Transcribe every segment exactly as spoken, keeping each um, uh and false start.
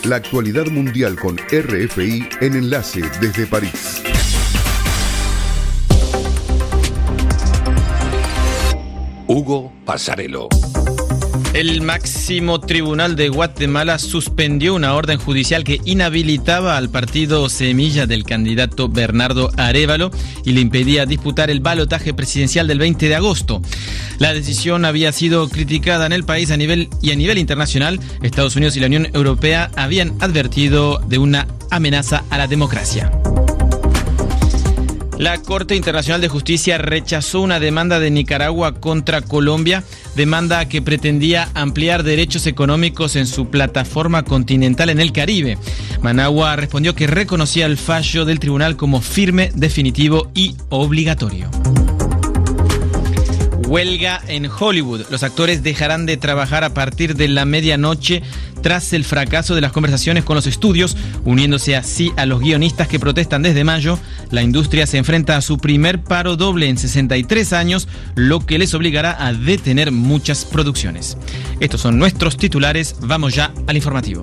La actualidad mundial con R F I en Enlace desde París. Hugo Passarello. El máximo tribunal de Guatemala suspendió una orden judicial que inhabilitaba al partido Semilla del candidato Bernardo Arévalo y le impedía disputar el balotaje presidencial del veinte de agosto. La decisión había sido criticada en el país a nivel y a nivel internacional. Estados Unidos y la Unión Europea habían advertido de una amenaza a la democracia. La Corte Internacional de Justicia rechazó una demanda de Nicaragua contra Colombia, demanda que pretendía ampliar derechos económicos en su plataforma continental en el Caribe. Managua respondió que reconocía el fallo del tribunal como firme, definitivo y obligatorio. Huelga en Hollywood. Los actores dejarán de trabajar a partir de la medianoche tras el fracaso de las conversaciones con los estudios, uniéndose así a los guionistas que protestan desde mayo. La industria se enfrenta a su primer paro doble en sesenta y tres años, lo que les obligará a detener muchas producciones. Estos son nuestros titulares. Vamos ya al informativo.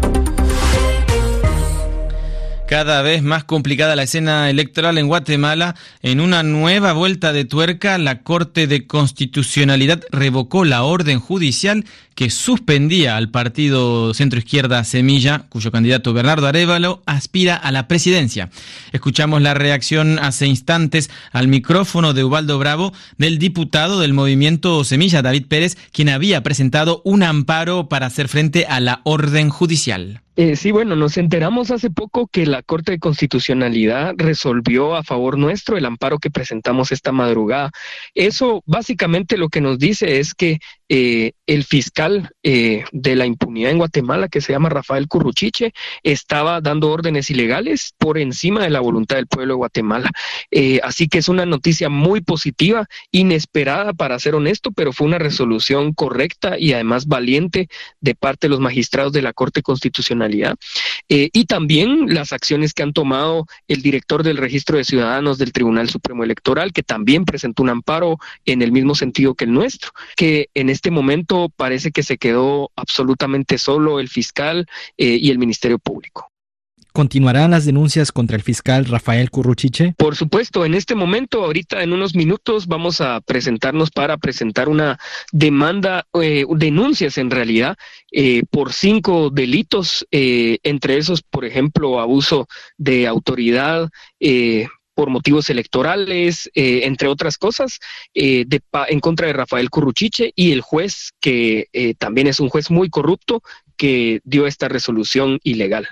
Cada vez más complicada la escena electoral en Guatemala. En una nueva vuelta de tuerca, la Corte de Constitucionalidad revocó la orden judicial que suspendía al partido centroizquierda Semilla, cuyo candidato Bernardo Arévalo aspira a la presidencia. Escuchamos la reacción hace instantes al micrófono de Ubaldo Bravo del diputado del movimiento Semilla, David Pérez, quien había presentado un amparo para hacer frente a la orden judicial. Eh, sí, bueno, nos enteramos hace poco que la Corte de Constitucionalidad resolvió a favor nuestro el amparo que presentamos esta madrugada. Eso básicamente lo que nos dice es que eh, el fiscal eh, de la impunidad en Guatemala, que se llama Rafael Curruchiche, estaba dando órdenes ilegales por encima de la voluntad del pueblo de Guatemala. Eh, así que es una noticia muy positiva, inesperada para ser honesto, pero fue una resolución correcta y además valiente de parte de los magistrados de la Corte Constitucional. Eh, y también las acciones que han tomado el director del Registro de Ciudadanos del Tribunal Supremo Electoral, que también presentó un amparo en el mismo sentido que el nuestro, que en este momento parece que se quedó absolutamente solo el fiscal eh, y el Ministerio Público. ¿Continuarán las denuncias contra el fiscal Rafael Curruchiche? Por supuesto, en este momento, ahorita en unos minutos, vamos a presentarnos para presentar una demanda, eh, denuncias en realidad, eh, por cinco delitos, eh, entre esos, por ejemplo, abuso de autoridad, eh, por motivos electorales, eh, entre otras cosas, eh, de, en contra de Rafael Curruchiche y el juez, que eh, también es un juez muy corrupto, que dio esta resolución ilegal.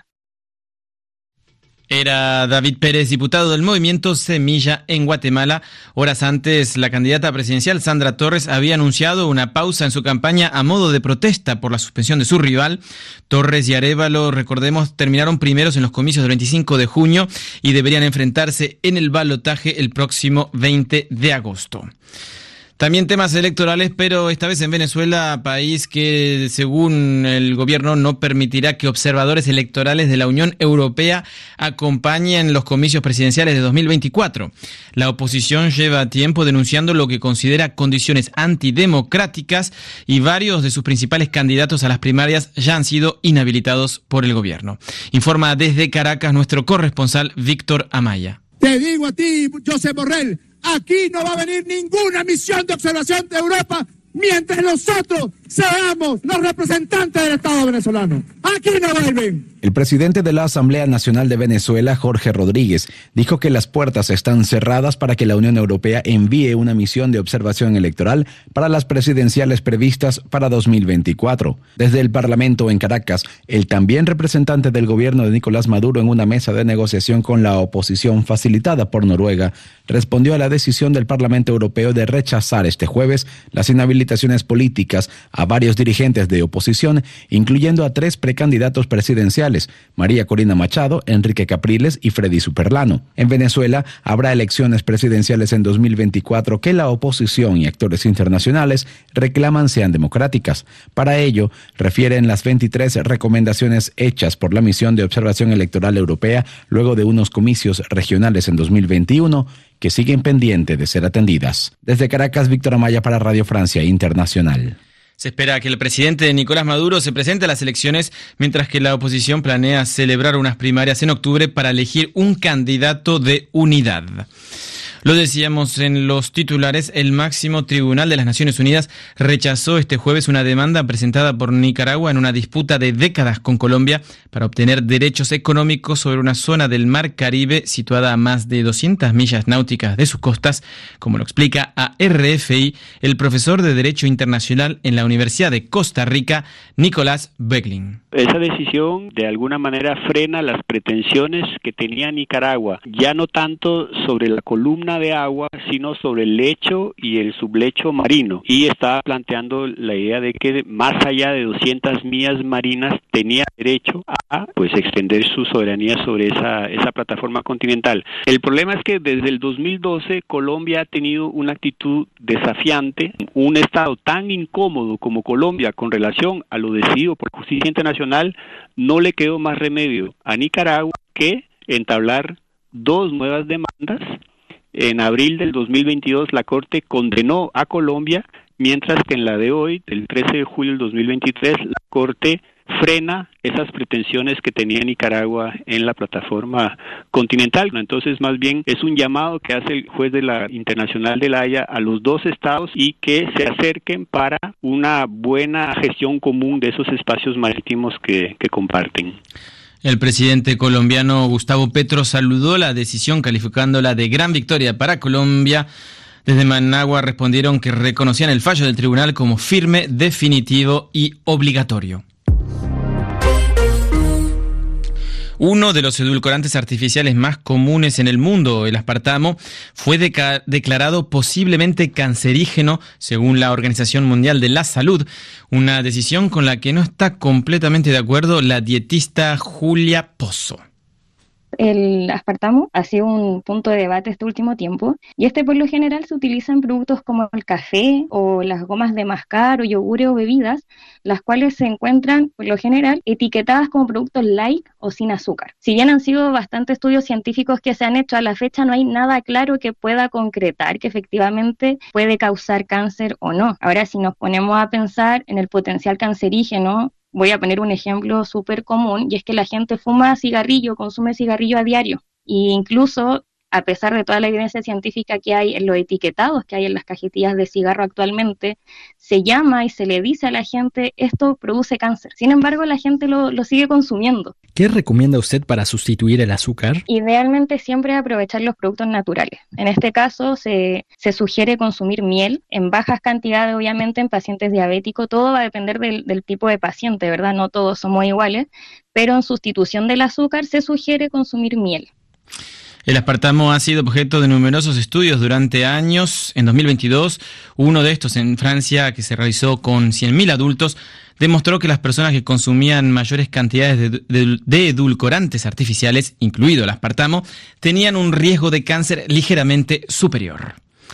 Era David Pérez, diputado del movimiento Semilla en Guatemala. Horas antes, la candidata presidencial Sandra Torres había anunciado una pausa en su campaña a modo de protesta por la suspensión de su rival. Torres y Arévalo, recordemos, terminaron primeros en los comicios del veinticinco de junio y deberían enfrentarse en el balotaje el próximo veinte de agosto. También temas electorales, pero esta vez en Venezuela, país que según el gobierno no permitirá que observadores electorales de la Unión Europea acompañen los comicios presidenciales de dos mil veinticuatro. La oposición lleva tiempo denunciando lo que considera condiciones antidemocráticas y varios de sus principales candidatos a las primarias ya han sido inhabilitados por el gobierno. Informa desde Caracas nuestro corresponsal Víctor Amaya. Te digo a ti, José Borrell, aquí no va a venir ninguna misión de observación de Europa mientras nosotros seamos los representantes del Estado venezolano. Aquí no vuelven. El presidente de la Asamblea Nacional de Venezuela, Jorge Rodríguez, dijo que las puertas están cerradas para que la Unión Europea envíe una misión de observación electoral para las presidenciales previstas para dos mil veinticuatro. Desde el Parlamento en Caracas, el también representante del gobierno de Nicolás Maduro en una mesa de negociación con la oposición facilitada por Noruega, respondió a la decisión del Parlamento Europeo de rechazar este jueves las inhabilitaciones políticas a varios dirigentes de oposición, incluyendo a tres precandidatos presidenciales, María Corina Machado, Enrique Capriles y Freddy Superlano. En Venezuela habrá elecciones presidenciales en dos mil veinticuatro que la oposición y actores internacionales reclaman sean democráticas. Para ello, refieren las veintitrés recomendaciones hechas por la Misión de Observación Electoral Europea luego de unos comicios regionales en dos mil veintiuno que siguen pendientes de ser atendidas. Desde Caracas, Víctor Amaya para Radio Francia Internacional. Se espera que el presidente Nicolás Maduro se presente a las elecciones, mientras que la oposición planea celebrar unas primarias en octubre para elegir un candidato de unidad. Lo decíamos en los titulares, el máximo tribunal de las Naciones Unidas rechazó este jueves una demanda presentada por Nicaragua en una disputa de décadas con Colombia para obtener derechos económicos sobre una zona del Mar Caribe situada a más de doscientas millas náuticas de sus costas, como lo explica a R F I el profesor de Derecho Internacional en la Universidad de Costa Rica, Nicolás Beglin. Esa decisión de alguna manera frena las pretensiones que tenía Nicaragua, ya no tanto sobre la columna de agua, sino sobre el lecho y el sublecho marino, y estaba planteando la idea de que más allá de doscientas millas marinas tenía derecho a pues extender su soberanía sobre esa, esa plataforma continental. El problema es que desde el dos mil doce Colombia ha tenido una actitud desafiante. Un estado tan incómodo como Colombia con relación a lo decidido por la justicia internacional, no le quedó más remedio a Nicaragua que entablar dos nuevas demandas. En abril del dos mil veintidós la Corte condenó a Colombia, mientras que en la de hoy, del trece de julio del dos mil veintitrés, la Corte frena esas pretensiones que tenía Nicaragua en la plataforma continental. Entonces, más bien, es un llamado que hace el juez de la Internacional de La Haya a los dos estados y que se acerquen para una buena gestión común de esos espacios marítimos que, que comparten. El presidente colombiano Gustavo Petro saludó la decisión calificándola de gran victoria para Colombia. Desde Managua respondieron que reconocían el fallo del tribunal como firme, definitivo y obligatorio. Uno de los edulcorantes artificiales más comunes en el mundo, el aspartamo, fue deca- declarado posiblemente cancerígeno según la Organización Mundial de la Salud, una decisión con la que no está completamente de acuerdo la dietista Julia Pozo. El aspartamo ha sido un punto de debate este último tiempo y este por lo general se utiliza en productos como el café o las gomas de mascar o yogures o bebidas, las cuales se encuentran por lo general etiquetadas como productos light o sin azúcar. Si bien han sido bastantes estudios científicos que se han hecho, a la fecha no hay nada claro que pueda concretar que efectivamente puede causar cáncer o no. Ahora, si nos ponemos a pensar en el potencial cancerígeno, voy a poner un ejemplo súper común, y es que la gente fuma cigarrillo, consume cigarrillo a diario, e incluso a pesar de toda la evidencia científica que hay en los etiquetados que hay en las cajetillas de cigarro actualmente, se llama y se le dice a la gente esto produce cáncer. Sin embargo, la gente lo, lo sigue consumiendo. ¿Qué recomienda usted para sustituir el azúcar? Idealmente siempre aprovechar los productos naturales. En este caso se, se sugiere consumir miel en bajas cantidades, obviamente en pacientes diabéticos. Todo va a depender del, del tipo de paciente, ¿verdad? No todos somos iguales, pero en sustitución del azúcar se sugiere consumir miel. El aspartamo ha sido objeto de numerosos estudios durante años. En dos mil veintidós, uno de estos en Francia, que se realizó con cien mil adultos, demostró que las personas que consumían mayores cantidades de, de, de edulcorantes artificiales, incluido el aspartamo, tenían un riesgo de cáncer ligeramente superior.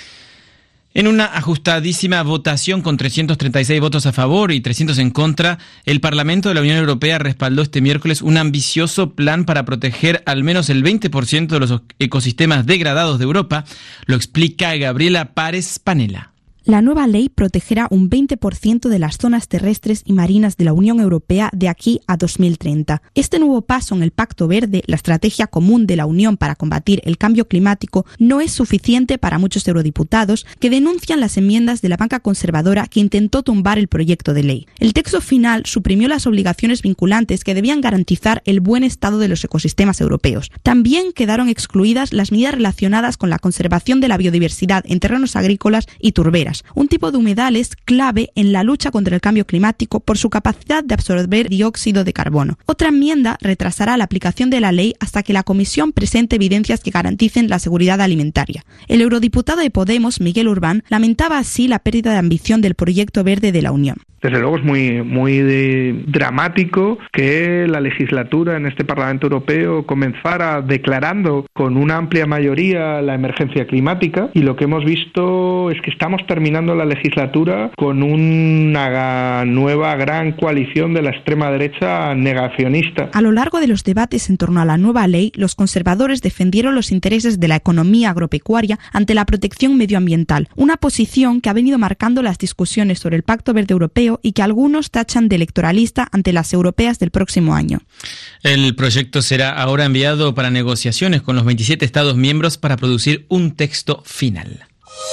En una ajustadísima votación con trescientos treinta y seis votos a favor y trescientos en contra, el Parlamento de la Unión Europea respaldó este miércoles un ambicioso plan para proteger al menos el veinte por ciento de los ecosistemas degradados de Europa. Lo explica Gabriela Párez Panela. La nueva ley protegerá un veinte por ciento de las zonas terrestres y marinas de la Unión Europea de aquí a dos mil treinta. Este nuevo paso en el Pacto Verde, la estrategia común de la Unión para combatir el cambio climático, no es suficiente para muchos eurodiputados que denuncian las enmiendas de la banca conservadora que intentó tumbar el proyecto de ley. El texto final suprimió las obligaciones vinculantes que debían garantizar el buen estado de los ecosistemas europeos. También quedaron excluidas las medidas relacionadas con la conservación de la biodiversidad en terrenos agrícolas y turberas, un tipo de humedales clave en la lucha contra el cambio climático por su capacidad de absorber dióxido de carbono. Otra enmienda retrasará la aplicación de la ley hasta que la Comisión presente evidencias que garanticen la seguridad alimentaria. El eurodiputado de Podemos, Miguel Urbán, lamentaba así la pérdida de ambición del proyecto verde de la Unión. Desde luego es muy, muy de, dramático que la legislatura en este Parlamento Europeo comenzara declarando con una amplia mayoría la emergencia climática, y lo que hemos visto es que estamos terminando la legislatura con una nueva gran coalición de la extrema derecha negacionista. A lo largo de los debates en torno a la nueva ley, los conservadores defendieron los intereses de la economía agropecuaria ante la protección medioambiental, una posición que ha venido marcando las discusiones sobre el Pacto Verde Europeo europeo y que algunos tachan de electoralista ante las europeas del próximo año. El proyecto será ahora enviado para negociaciones con los veintisiete Estados miembros para producir un texto final.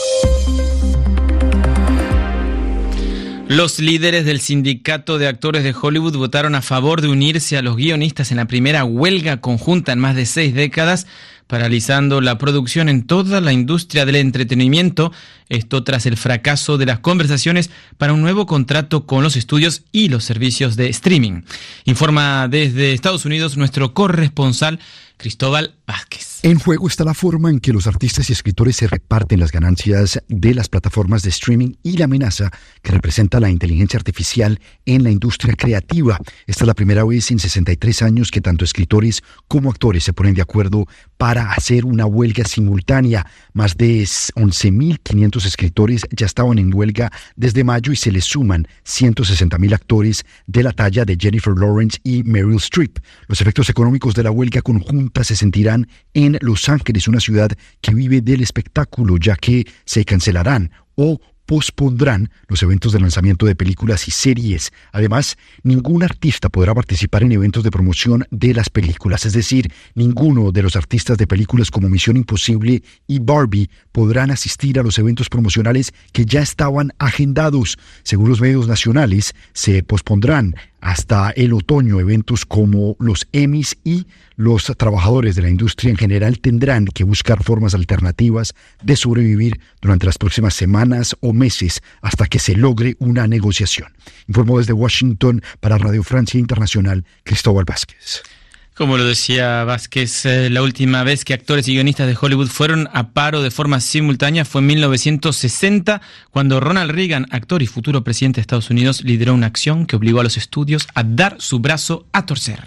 Los líderes del sindicato de actores de Hollywood votaron a favor de unirse a los guionistas en la primera huelga conjunta en más de seis décadas, paralizando la producción en toda la industria del entretenimiento. Esto tras el fracaso de las conversaciones para un nuevo contrato con los estudios y los servicios de streaming. Informa desde Estados Unidos nuestro corresponsal Cristóbal Vázquez. En juego está la forma en que los artistas y escritores se reparten las ganancias de las plataformas de streaming y la amenaza que representa la inteligencia artificial en la industria creativa. Esta es la primera vez en sesenta y tres años que tanto escritores como actores se ponen de acuerdo para hacer una huelga simultánea. Más de once mil quinientos escritores ya estaban en huelga desde mayo y se les suman ciento sesenta mil actores de la talla de Jennifer Lawrence y Meryl Streep. Los efectos económicos de la huelga conjunta se sentirán en Los Ángeles, una ciudad que vive del espectáculo, ya que se cancelarán o pospondrán los eventos de lanzamiento de películas y series. Además, ningún artista podrá participar en eventos de promoción de las películas, es decir, ninguno de los artistas de películas como Misión Imposible y Barbie podrán asistir a los eventos promocionales que ya estaban agendados. Según los medios nacionales, se pospondrán hasta el otoño eventos como los Emmys y los trabajadores de la industria en general tendrán que buscar formas alternativas de sobrevivir durante las próximas semanas o meses hasta que se logre una negociación. Informó desde Washington para Radio Francia Internacional, Cristóbal Vázquez. Como lo decía Vázquez, eh, la última vez que actores y guionistas de Hollywood fueron a paro de forma simultánea fue en mil novecientos sesenta, cuando Ronald Reagan, actor y futuro presidente de Estados Unidos, lideró una acción que obligó a los estudios a dar su brazo a torcer.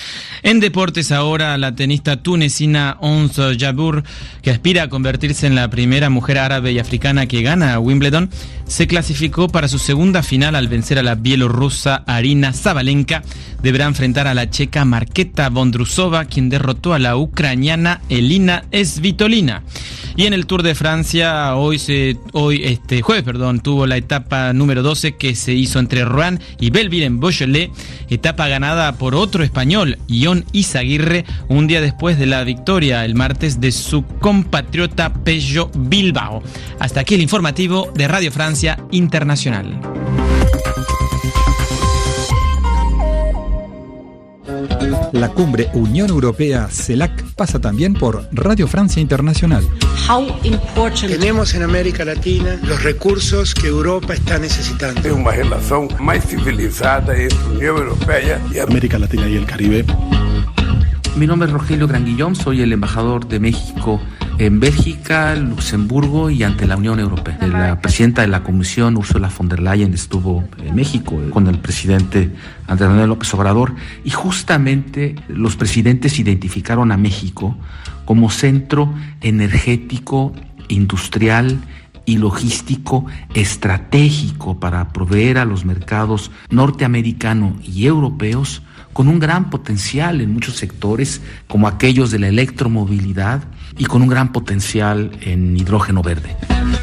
En deportes ahora, la tenista tunecina Ons Jabeur, que aspira a convertirse en la primera mujer árabe y africana que gana a Wimbledon, se clasificó para su segunda final al vencer a la bielorrusa Arina Sabalenka. Deberá enfrentar a la checa Marketa Vondrousova, quien derrotó a la ucraniana Elina Svitolina. Y en el Tour de Francia, hoy, se, hoy este jueves, perdón, tuvo la etapa número doce que se hizo entre Rouen y Belleville-en-Beaujolais, etapa ganada por otro español, Ion Izaguirre, un día después de la victoria el martes de su compatriota Pello Bilbao. Hasta aquí el informativo de Radio Francia Internacional. La cumbre Unión Europea CELAC pasa también por Radio Francia Internacional. Tenemos en América Latina los recursos que Europa está necesitando. Es una relación más civilizada entre la Unión Europea y América Latina y el Caribe. Mi nombre es Rogelio Granguillón, soy el embajador de México en Bélgica, Luxemburgo y ante la Unión Europea. La presidenta de la Comisión, Ursula von der Leyen, estuvo en México con el presidente Andrés Manuel López Obrador y justamente los presidentes identificaron a México como centro energético, industrial y logístico estratégico para proveer a los mercados norteamericano y europeos con un gran potencial en muchos sectores, como aquellos de la electromovilidad y con un gran potencial en hidrógeno verde.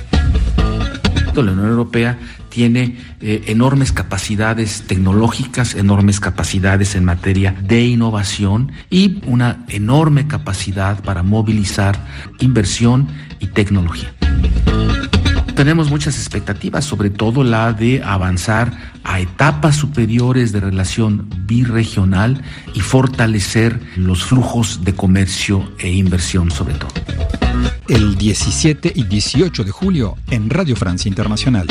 La Unión Europea tiene eh, enormes capacidades tecnológicas, enormes capacidades en materia de innovación y una enorme capacidad para movilizar inversión y tecnología. Tenemos muchas expectativas, sobre todo la de avanzar a etapas superiores de relación birregional y fortalecer los flujos de comercio e inversión sobre todo. El diecisiete y dieciocho de julio en Radio Francia Internacional.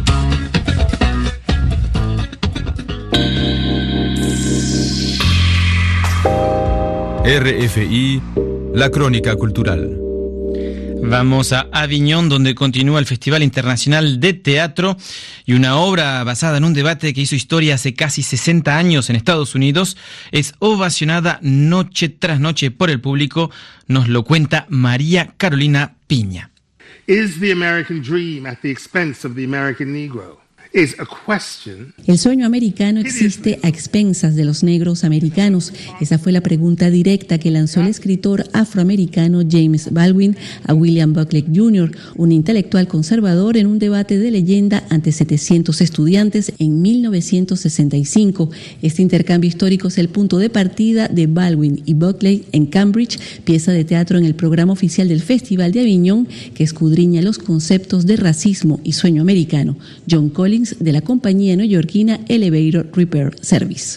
R F I, la crónica cultural. Vamos a Aviñón, donde continúa el Festival Internacional de Teatro y una obra basada en un debate que hizo historia hace casi sesenta años en Estados Unidos es ovacionada noche tras noche por el público. Nos lo cuenta María Carolina Piña. Is the American dream at the expense of the American Negro? El sueño americano existe a expensas de los negros americanos. Esa fue la pregunta directa que lanzó el escritor afroamericano James Baldwin a William Buckley junior, un intelectual conservador, en un debate de leyenda ante setecientos estudiantes en mil novecientos sesenta y cinco. Este intercambio histórico es el punto de partida de Baldwin y Buckley en Cambridge, pieza de teatro en el programa oficial del Festival de Aviñón que escudriña los conceptos de racismo y sueño americano. John Collins, de la compañía neoyorquina Elevator Repair Service.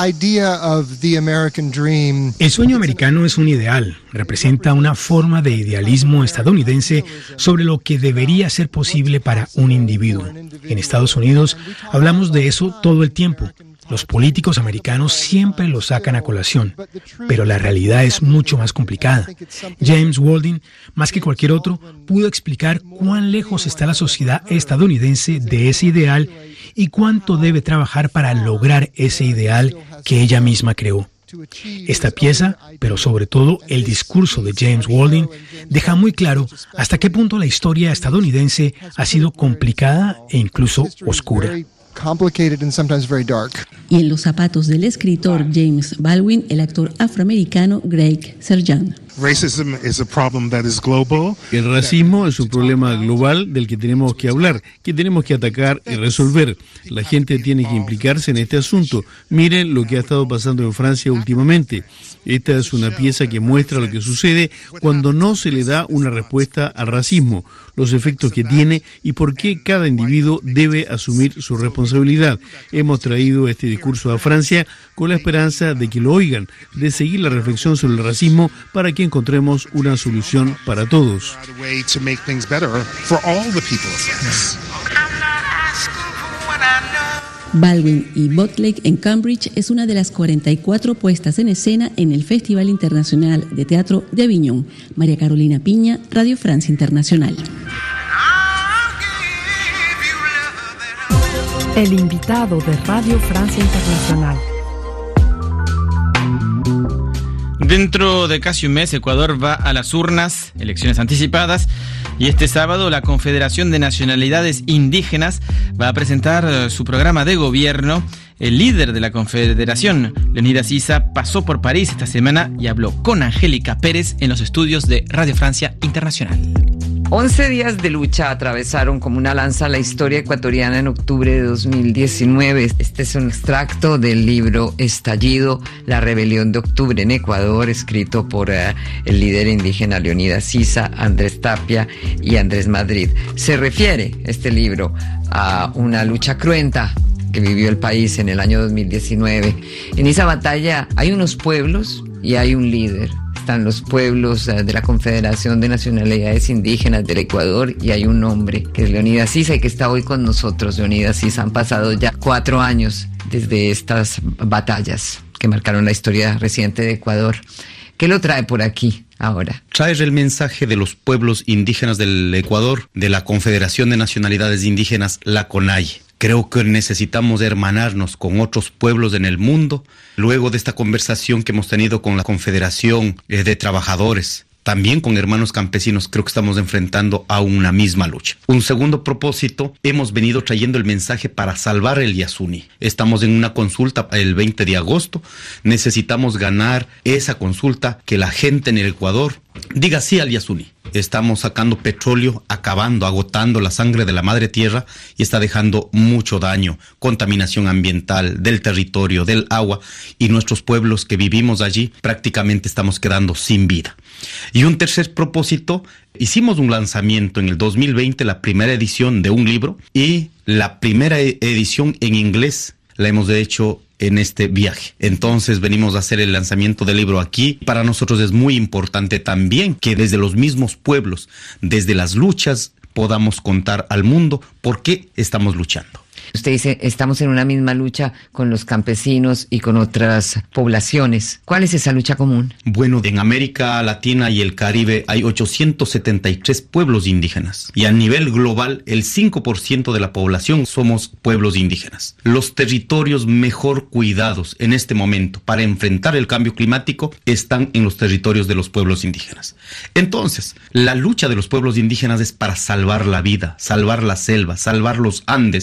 El sueño americano es un ideal, representa una forma de idealismo estadounidense sobre lo que debería ser posible para un individuo. En Estados Unidos hablamos de eso todo el tiempo. Los políticos americanos siempre lo sacan a colación, pero la realidad es mucho más complicada. James Baldwin, más que cualquier otro, pudo explicar cuán lejos está la sociedad estadounidense de ese ideal y cuánto debe trabajar para lograr ese ideal que ella misma creó. Esta pieza, pero sobre todo el discurso de James Baldwin, deja muy claro hasta qué punto la historia estadounidense ha sido complicada e incluso oscura. Y en los zapatos del escritor James Baldwin, el actor afroamericano Greg Serjan. El racismo es un problema global del que tenemos que hablar, que tenemos que atacar y resolver. La gente tiene que implicarse en este asunto. Miren lo que ha estado pasando en Francia últimamente. Esta es una pieza que muestra lo que sucede cuando no se le da una respuesta al racismo, los efectos que tiene y por qué cada individuo debe asumir su responsabilidad. Hemos traído este discurso a Francia con la esperanza de que lo oigan, de seguir la reflexión sobre el racismo para que encontremos una solución para todos. Baldwin y Buckley en Cambridge es una de las cuarenta y cuatro puestas en escena en el Festival Internacional de Teatro de Aviñón. María Carolina Piña, Radio Francia Internacional. El invitado de Radio Francia Internacional. Dentro de casi un mes, Ecuador va a las urnas, elecciones anticipadas, y este sábado la Confederación de Nacionalidades Indígenas va a presentar su programa de gobierno. El líder de la Confederación, Leonidas Issa, pasó por París esta semana y habló con Angélica Pérez en los estudios de Radio Francia Internacional. once días de lucha atravesaron como una lanza la historia ecuatoriana en octubre de dos mil diecinueve. Este es un extracto del libro Estallido, la rebelión de octubre en Ecuador, escrito por uh, el líder indígena Leonidas Issa, Andrés Tapia y Andrés Madrid. Se refiere este libro a una lucha cruenta que vivió el país en el año dos mil diecinueve. En esa batalla hay unos pueblos y hay un líder. Están los pueblos de la Confederación de Nacionalidades Indígenas del Ecuador y hay un hombre que es Leonidas Issa y que está hoy con nosotros. Leonidas Issa, han pasado ya cuatro años desde estas batallas que marcaron la historia reciente de Ecuador. ¿Qué lo trae por aquí ahora? Trae el mensaje de los pueblos indígenas del Ecuador, de la Confederación de Nacionalidades Indígenas, la CONAIE. Creo que necesitamos hermanarnos con otros pueblos en el mundo. Luego de esta conversación que hemos tenido con la Confederación de Trabajadores, también con hermanos campesinos, creo que estamos enfrentando a una misma lucha. Un segundo propósito, hemos venido trayendo el mensaje para salvar el Yasuni. Estamos en una consulta el veinte de agosto. Necesitamos ganar esa consulta, que la gente en el Ecuador diga sí al Yasuni. Estamos sacando petróleo, acabando, agotando la sangre de la madre tierra y está dejando mucho daño, contaminación ambiental del territorio, del agua, y nuestros pueblos que vivimos allí prácticamente estamos quedando sin vida. Y un tercer propósito, hicimos un lanzamiento en el dos mil veinte, la primera edición de un libro, y la primera edición en inglés la hemos hecho en este viaje. Entonces venimos a hacer el lanzamiento del libro aquí. Para nosotros es muy importante también que desde los mismos pueblos, desde las luchas, podamos contar al mundo por qué estamos luchando. Usted dice, estamos en una misma lucha con los campesinos y con otras poblaciones. ¿Cuál es esa lucha común? Bueno, en América Latina y el Caribe hay ochocientos setenta y tres pueblos indígenas. Y a nivel global, el cinco por ciento de la población somos pueblos indígenas. Los territorios mejor cuidados en este momento para enfrentar el cambio climático están en los territorios de los pueblos indígenas. Entonces, la lucha de los pueblos indígenas es para salvar la vida, salvar la selva, salvar los Andes. Y ahí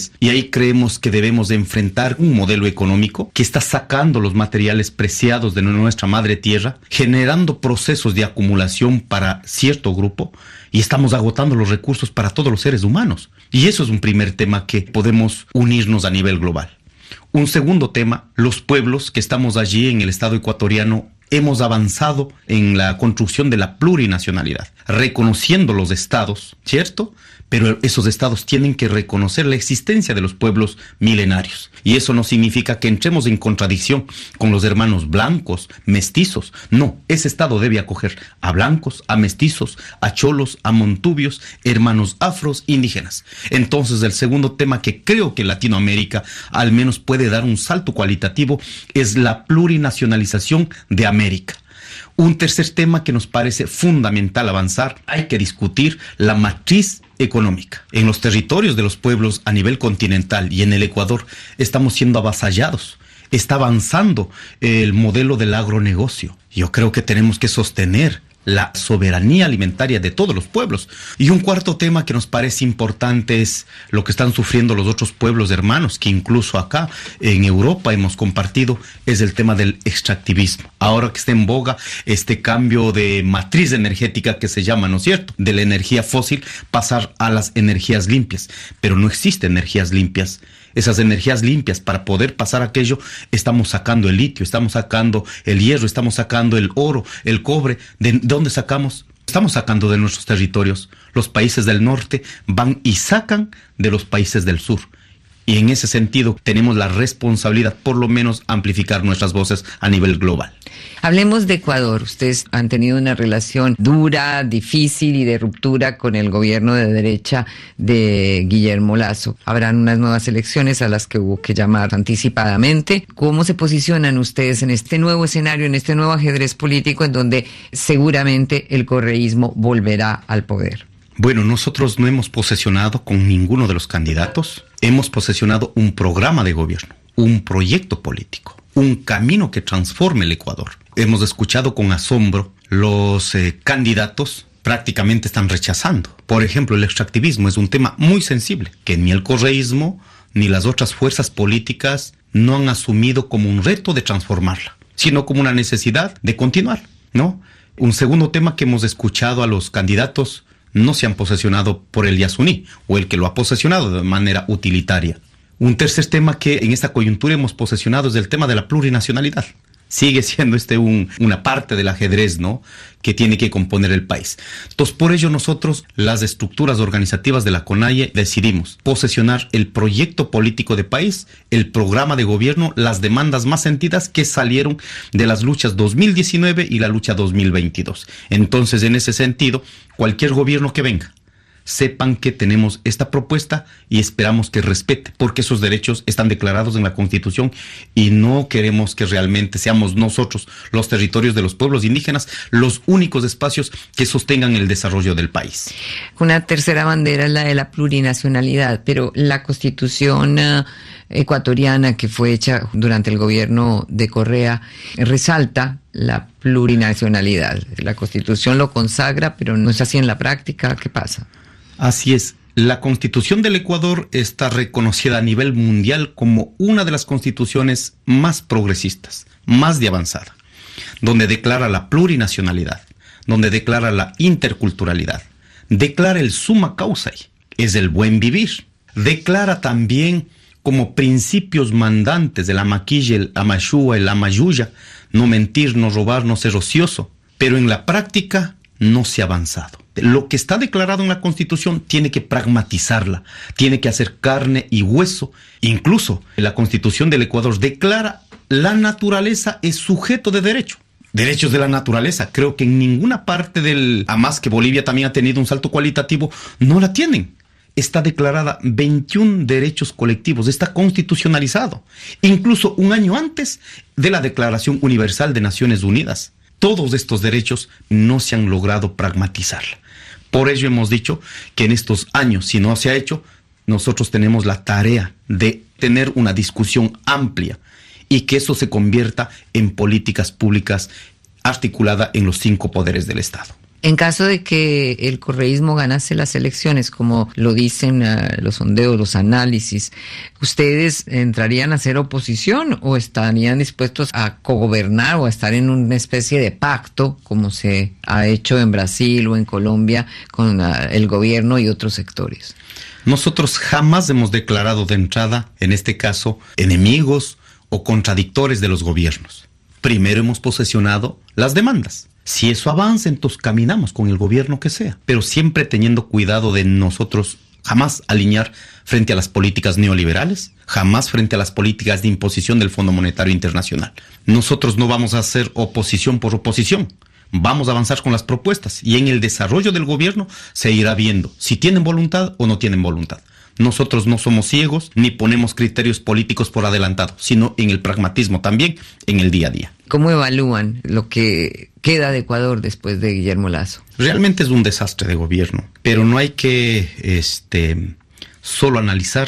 creemos que debemos de enfrentar un modelo económico que está sacando los materiales preciados de nuestra madre tierra, generando procesos de acumulación para cierto grupo, y estamos agotando los recursos para todos los seres humanos. Y eso es un primer tema que podemos unirnos a nivel global. Un segundo tema, los pueblos que estamos allí en el Estado ecuatoriano hemos avanzado en la construcción de la plurinacionalidad, reconociendo los estados, ¿cierto? Pero esos estados tienen que reconocer la existencia de los pueblos milenarios. Y eso no significa que entremos en contradicción con los hermanos blancos, mestizos. No, ese estado debe acoger a blancos, a mestizos, a cholos, a montubios, hermanos afros, indígenas. Entonces, el segundo tema que creo que Latinoamérica al menos puede dar un salto cualitativo es la plurinacionalización de América. Un tercer tema que nos parece fundamental avanzar, hay que discutir la matriz económica. En los territorios de los pueblos a nivel continental y en el Ecuador estamos siendo avasallados. Está avanzando el modelo del agronegocio. Yo creo que tenemos que sostener la soberanía alimentaria de todos los pueblos. Y un cuarto tema que nos parece importante es lo que están sufriendo los otros pueblos hermanos, que incluso acá en Europa hemos compartido, es el tema del extractivismo. Ahora que está en boga este cambio de matriz energética que se llama, ¿no es cierto?, de la energía fósil pasar a las energías limpias. Pero no existen energías limpias. Esas energías limpias, para poder pasar aquello, estamos sacando el litio, estamos sacando el hierro, estamos sacando el oro, el cobre. ¿De dónde sacamos? Estamos sacando de nuestros territorios. Los países del norte van y sacan de los países del sur. Y en ese sentido tenemos la responsabilidad, por lo menos, amplificar nuestras voces a nivel global. Hablemos de Ecuador. Ustedes han tenido una relación dura, difícil y de ruptura con el gobierno de derecha de Guillermo Lasso. Habrán unas nuevas elecciones a las que hubo que llamar anticipadamente. ¿Cómo se posicionan ustedes en este nuevo escenario, en este nuevo ajedrez político en donde seguramente el correísmo volverá al poder? Bueno, nosotros no hemos posesionado con ninguno de los candidatos. Hemos posesionado un programa de gobierno, un proyecto político, un camino que transforme el Ecuador. Hemos escuchado con asombro los eh, candidatos prácticamente están rechazando. Por ejemplo, el extractivismo es un tema muy sensible, que ni el correísmo ni las otras fuerzas políticas no han asumido como un reto de transformarla, sino como una necesidad de continuar, ¿no? Un segundo tema que hemos escuchado a los candidatos: no se han posesionado por el Yasuní o el que lo ha posesionado de manera utilitaria. Un tercer tema que en esta coyuntura hemos posesionado es el tema de la plurinacionalidad. Sigue siendo este un, una parte del ajedrez, ¿no?, que tiene que componer el país. Entonces, por ello nosotros, las estructuras organizativas de la CONAIE, decidimos posesionar el proyecto político de país, el programa de gobierno, las demandas más sentidas que salieron de las luchas dos mil diecinueve y la lucha dos mil veintidós. Entonces, en ese sentido, cualquier gobierno que venga, sepan que tenemos esta propuesta y esperamos que respete, porque esos derechos están declarados en la Constitución y no queremos que realmente seamos nosotros, los territorios de los pueblos indígenas, los únicos espacios que sostengan el desarrollo del país. Una tercera bandera es la de la plurinacionalidad, pero la Constitución uh, ecuatoriana que fue hecha durante el gobierno de Correa resalta la plurinacionalidad. La Constitución lo consagra, pero no es así en la práctica. ¿Qué pasa? Así es. La Constitución del Ecuador está reconocida a nivel mundial como una de las constituciones más progresistas, más de avanzada, donde declara la plurinacionalidad, donde declara la interculturalidad, declara el summa causa, es el buen vivir, declara también como principios mandantes de la maquilla, el amashúa, el amayuya, no mentir, no robar, no ser ocioso, pero en la práctica no se ha avanzado. Lo que está declarado en la Constitución tiene que pragmatizarla, tiene que hacer carne y hueso. Incluso la Constitución del Ecuador declara la naturaleza es sujeto de derecho. Derechos de la naturaleza, creo que en ninguna parte del, a más que Bolivia también ha tenido un salto cualitativo, no la tienen. Está declarada veintiún derechos colectivos, está constitucionalizado, incluso un año antes de la Declaración Universal de Naciones Unidas. Todos estos derechos no se han logrado pragmatizar. Por ello hemos dicho que en estos años, si no se ha hecho, nosotros tenemos la tarea de tener una discusión amplia y que eso se convierta en políticas públicas articulada en los cinco poderes del Estado. En caso de que el correísmo ganase las elecciones, como lo dicen uh, los sondeos, los análisis, ¿ustedes entrarían a ser oposición o estarían dispuestos a cogobernar o a estar en una especie de pacto, como se ha hecho en Brasil o en Colombia con uh, el gobierno y otros sectores? Nosotros jamás hemos declarado de entrada, en este caso, enemigos o contradictores de los gobiernos. Primero hemos posesionado las demandas. Si eso avanza, entonces caminamos con el gobierno que sea, pero siempre teniendo cuidado de nosotros jamás alinear frente a las políticas neoliberales, jamás frente a las políticas de imposición del Fondo Monetario Internacional. Nosotros no vamos a hacer oposición por oposición. Vamos a avanzar con las propuestas y en el desarrollo del gobierno se irá viendo si tienen voluntad o no tienen voluntad. Nosotros no somos ciegos ni ponemos criterios políticos por adelantado, sino en el pragmatismo también, en el día a día. ¿Cómo evalúan lo que queda de Ecuador después de Guillermo Lasso? Realmente es un desastre de gobierno, pero no hay que este, solo analizar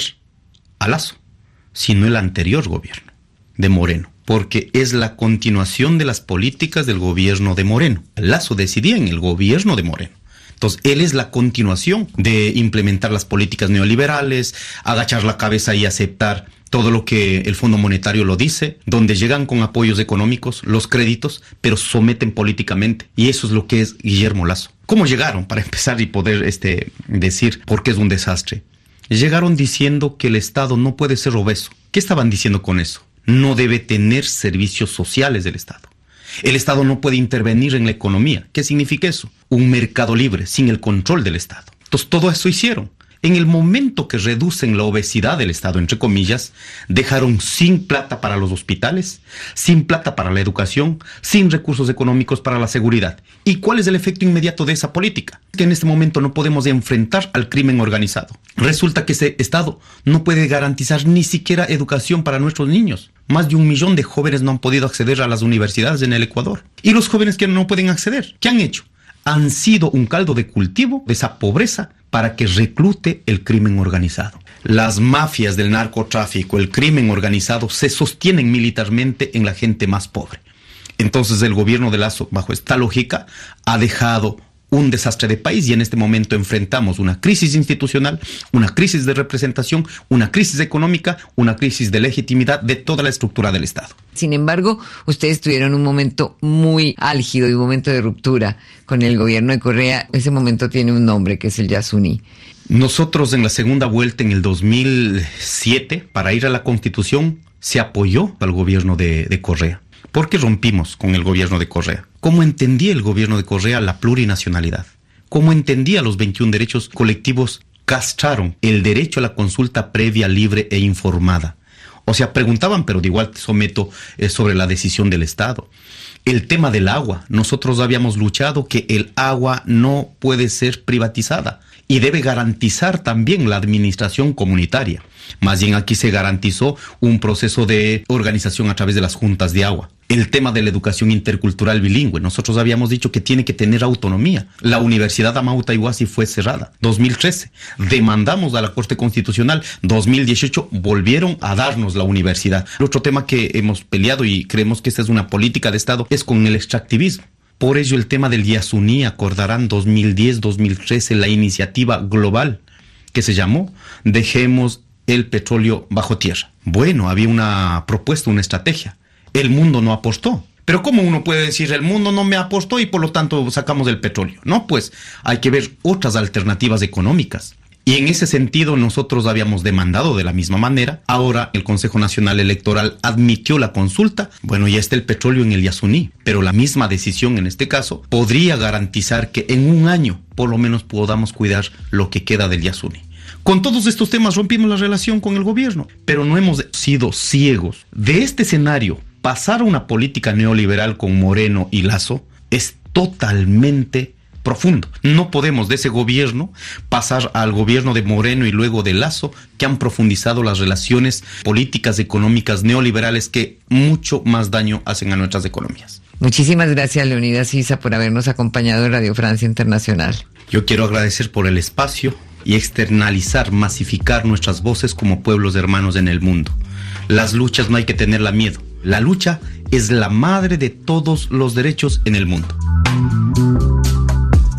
a Lasso, sino el anterior gobierno de Moreno, porque es la continuación de las políticas del gobierno de Moreno. Lasso decidía en el gobierno de Moreno. Entonces, él es la continuación de implementar las políticas neoliberales, agachar la cabeza y aceptar todo lo que el Fondo Monetario lo dice, donde llegan con apoyos económicos, los créditos, pero someten políticamente. Y eso es lo que es Guillermo Lasso. ¿Cómo llegaron? Para empezar y poder este, decir por qué es un desastre. Llegaron diciendo que el Estado no puede ser obeso. ¿Qué estaban diciendo con eso? No debe tener servicios sociales del Estado. El Estado no puede intervenir en la economía. ¿Qué significa eso? Un mercado libre, sin el control del Estado. Entonces, todo eso hicieron. En el momento que reducen la obesidad del Estado, entre comillas, dejaron sin plata para los hospitales, sin plata para la educación, sin recursos económicos para la seguridad. ¿Y cuál es el efecto inmediato de esa política? Que en este momento no podemos enfrentar al crimen organizado. Resulta que ese Estado no puede garantizar ni siquiera educación para nuestros niños. Más de un millón de jóvenes no han podido acceder a las universidades en el Ecuador. Y los jóvenes que no pueden acceder, ¿qué han hecho? Han sido un caldo de cultivo de esa pobreza para que reclute el crimen organizado. Las mafias del narcotráfico, el crimen organizado, se sostienen militarmente en la gente más pobre. Entonces el gobierno de Lasso, bajo esta lógica, ha dejado un desastre de país y en este momento enfrentamos una crisis institucional, una crisis de representación, una crisis económica, una crisis de legitimidad de toda la estructura del Estado. Sin embargo, ustedes tuvieron un momento muy álgido y un momento de ruptura con el gobierno de Correa. Ese momento tiene un nombre, que es el Yasuní. Nosotros en la segunda vuelta en el dos mil siete, para ir a la Constitución, se apoyó al gobierno de, de Correa. ¿Por qué rompimos con el gobierno de Correa? ¿Cómo entendía el gobierno de Correa la plurinacionalidad? ¿Cómo entendía los veintiún derechos colectivos? Castraron el derecho a la consulta previa, libre e informada. O sea, preguntaban, pero de igual te someto eh, sobre la decisión del Estado. El tema del agua. Nosotros habíamos luchado que el agua no puede ser privatizada y debe garantizar también la administración comunitaria. Más bien aquí se garantizó un proceso de organización a través de las juntas de agua. El tema de la educación intercultural bilingüe. Nosotros habíamos dicho que tiene que tener autonomía. La Universidad Amauta Iguasi fue cerrada. dos mil trece. Demandamos a la Corte Constitucional. dos mil dieciocho volvieron a darnos la universidad. El otro tema que hemos peleado y creemos que esta es una política de Estado es con el extractivismo. Por ello el tema del Yasuní, acordarán dos mil diez, dos mil trece, la iniciativa global que se llamó Dejemos el petróleo bajo tierra. Bueno, había una propuesta, una estrategia. El mundo no apostó. Pero ¿cómo uno puede decir el mundo no me apostó y por lo tanto sacamos el petróleo? No, pues hay que ver otras alternativas económicas. Y en ese sentido nosotros habíamos demandado de la misma manera. Ahora el Consejo Nacional Electoral admitió la consulta. Bueno, ya está el petróleo en el Yasuní. Pero la misma decisión en este caso podría garantizar que en un año por lo menos podamos cuidar lo que queda del Yasuní. Con todos estos temas rompimos la relación con el gobierno, pero no hemos sido ciegos. De este escenario, pasar a una política neoliberal con Moreno y Lasso es totalmente profundo. No podemos de ese gobierno pasar al gobierno de Moreno y luego de Lasso, que han profundizado las relaciones políticas económicas neoliberales que mucho más daño hacen a nuestras economías. Muchísimas gracias, Leonidas Issa, por habernos acompañado en Radio Francia Internacional. Yo quiero agradecer por el espacio y externalizar, masificar nuestras voces como pueblos hermanos en el mundo. Las luchas no hay que tenerla miedo. La lucha es la madre de todos los derechos en el mundo.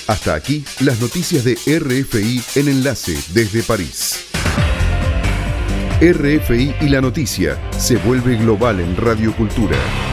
Hasta aquí las noticias de R F I en enlace desde París. R F I y la noticia se vuelve global en Radio Cultura.